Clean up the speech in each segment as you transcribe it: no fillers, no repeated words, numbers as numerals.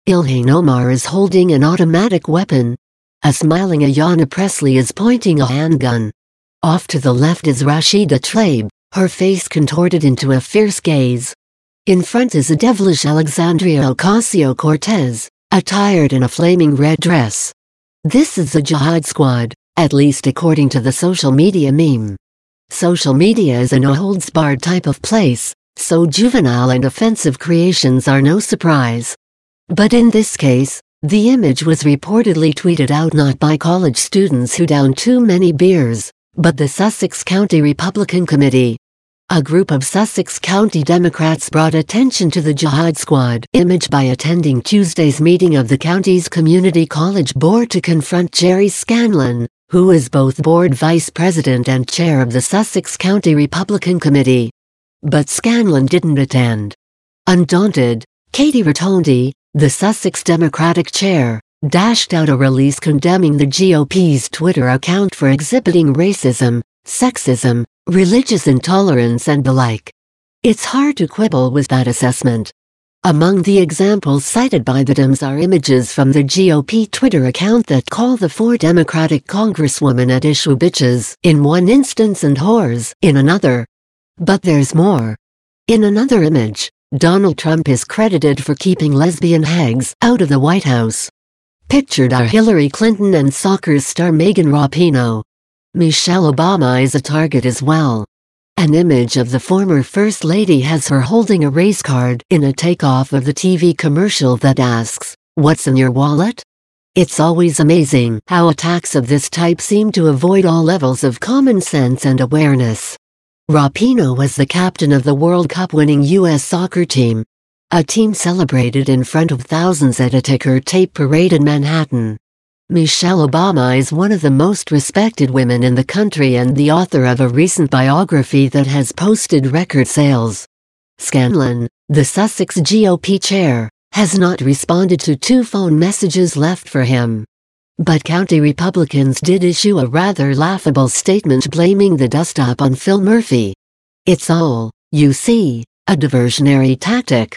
Ilhan Omar is holding an automatic weapon. A smiling Ayanna Pressley is pointing a handgun. Off to the left is Rashida Tlaib, her face contorted into a fierce gaze. In front is a devilish Alexandria Ocasio-Cortez, attired in a flaming red dress. This is the Jihad Squad, at least according to the social media meme. Social media is a no-holds-barred type of place, so juvenile and offensive creations are no surprise. But in this case, the image was reportedly tweeted out not by college students who downed too many beers, but the Sussex County Republican Committee. A group of Sussex County Democrats brought attention to the Jihad Squad image by attending Tuesday's meeting of the county's Community College Board to confront Jerry Scanlon, who is both board vice president and chair of the Sussex County Republican Committee. But Scanlon didn't attend. Undaunted, Katie Rotondi, the Sussex Democratic chair, dashed out a release condemning the GOP's Twitter account for exhibiting racism, sexism, religious intolerance and the like. It's hard to quibble with that assessment. Among the examples cited by the Dems are images from the GOP Twitter account that call the 4 Democratic congresswomen at issue bitches in one instance and whores in another. But there's more. In another image, Donald Trump is credited for keeping lesbian hags out of the White House. Pictured are Hillary Clinton and soccer star Megan Rapinoe. Michelle Obama is a target as well. An image of the former First Lady has her holding a race card in a takeoff of the TV commercial that asks, "What's in your wallet?" It's always amazing how attacks of this type seem to avoid all levels of common sense and awareness. Rapinoe was the captain of the World Cup-winning U.S. soccer team. A team celebrated in front of thousands at a ticker tape parade in Manhattan. Michelle Obama is one of the most respected women in the country and the author of a recent biography that has posted record sales. Scanlon, the Sussex GOP chair, has not responded to 2 phone messages left for him. But county Republicans did issue a rather laughable statement blaming the dust-up on Phil Murphy. It's all, you see, a diversionary tactic.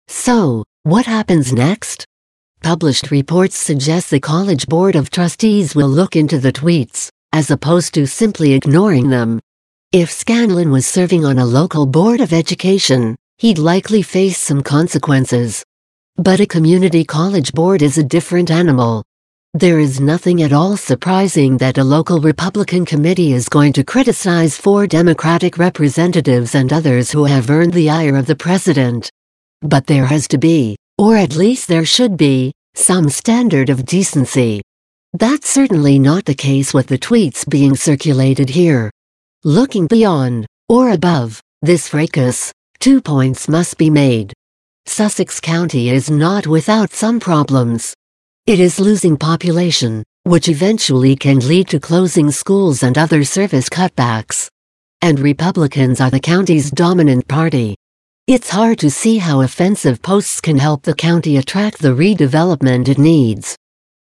So, what happens next? Published reports suggest the College Board of Trustees will look into the tweets, as opposed to simply ignoring them. If Scanlon was serving on a local board of education, he'd likely face some consequences. But a community college board is a different animal. There is nothing at all surprising that a local Republican committee is going to criticize 4 Democratic representatives and others who have earned the ire of the president. But there has to be, or at least there should be, some standard of decency. That's certainly not the case with the tweets being circulated here. Looking beyond, or above, this fracas, 2 points must be made. Sussex County is not without some problems. It is losing population, which eventually can lead to closing schools and other service cutbacks. And Republicans are the county's dominant party. It's hard to see how offensive posts can help the county attract the redevelopment it needs.